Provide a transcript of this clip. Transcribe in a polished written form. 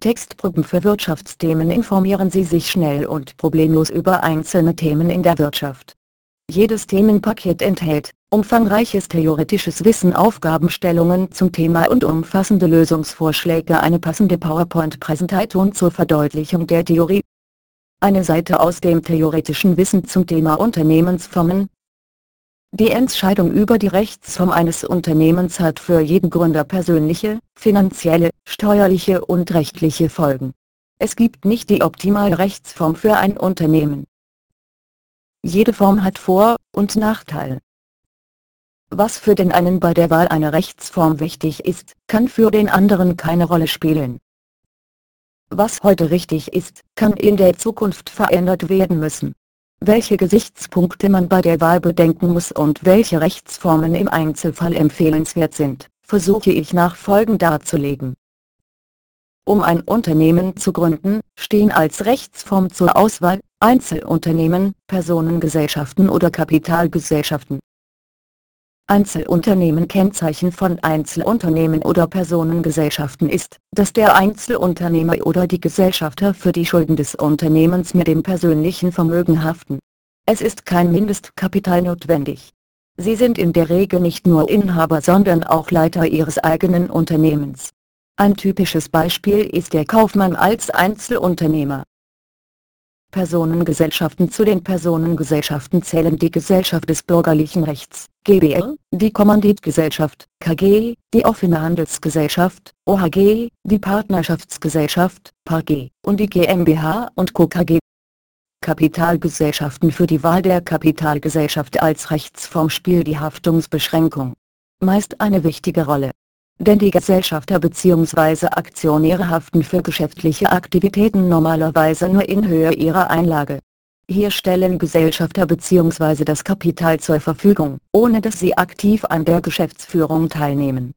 Textproben für Wirtschaftsthemen informieren Sie sich schnell und problemlos über einzelne Themen in der Wirtschaft. Jedes Themenpaket enthält umfangreiches theoretisches Wissen, Aufgabenstellungen zum Thema und umfassende Lösungsvorschläge, eine passende PowerPoint-Präsentation zur Verdeutlichung der Theorie. Eine Seite aus dem theoretischen Wissen zum Thema Unternehmensformen. Die Entscheidung über die Rechtsform eines Unternehmens hat für jeden Gründer persönliche, finanzielle, steuerliche und rechtliche Folgen. Es gibt nicht die optimale Rechtsform für ein Unternehmen. Jede Form hat Vor- und Nachteile. Was für den einen bei der Wahl einer Rechtsform wichtig ist, kann für den anderen keine Rolle spielen. Was heute richtig ist, kann in der Zukunft verändert werden müssen. Welche Gesichtspunkte man bei der Wahl bedenken muss und welche Rechtsformen im Einzelfall empfehlenswert sind, versuche ich nachfolgend darzulegen. Um ein Unternehmen zu gründen, stehen als Rechtsform zur Auswahl Einzelunternehmen, Personengesellschaften oder Kapitalgesellschaften. Einzelunternehmen. Kennzeichen von Einzelunternehmen oder Personengesellschaften ist, dass der Einzelunternehmer oder die Gesellschafter für die Schulden des Unternehmens mit dem persönlichen Vermögen haften. Es ist kein Mindestkapital notwendig. Sie sind in der Regel nicht nur Inhaber, sondern auch Leiter ihres eigenen Unternehmens. Ein typisches Beispiel ist der Kaufmann als Einzelunternehmer. Personengesellschaften. Zu den Personengesellschaften zählen die Gesellschaft des bürgerlichen Rechts, GbR, die Kommanditgesellschaft, KG, die offene Handelsgesellschaft, OHG, die Partnerschaftsgesellschaft, PAG, und die GmbH und Co. KG. Kapitalgesellschaften. Für die Wahl der Kapitalgesellschaft als Rechtsform spielt die Haftungsbeschränkung meist eine wichtige Rolle. Denn die Gesellschafter bzw. Aktionäre haften für geschäftliche Aktivitäten normalerweise nur in Höhe ihrer Einlage. Hier stellen Gesellschafter bzw. das Kapital zur Verfügung, ohne dass sie aktiv an der Geschäftsführung teilnehmen.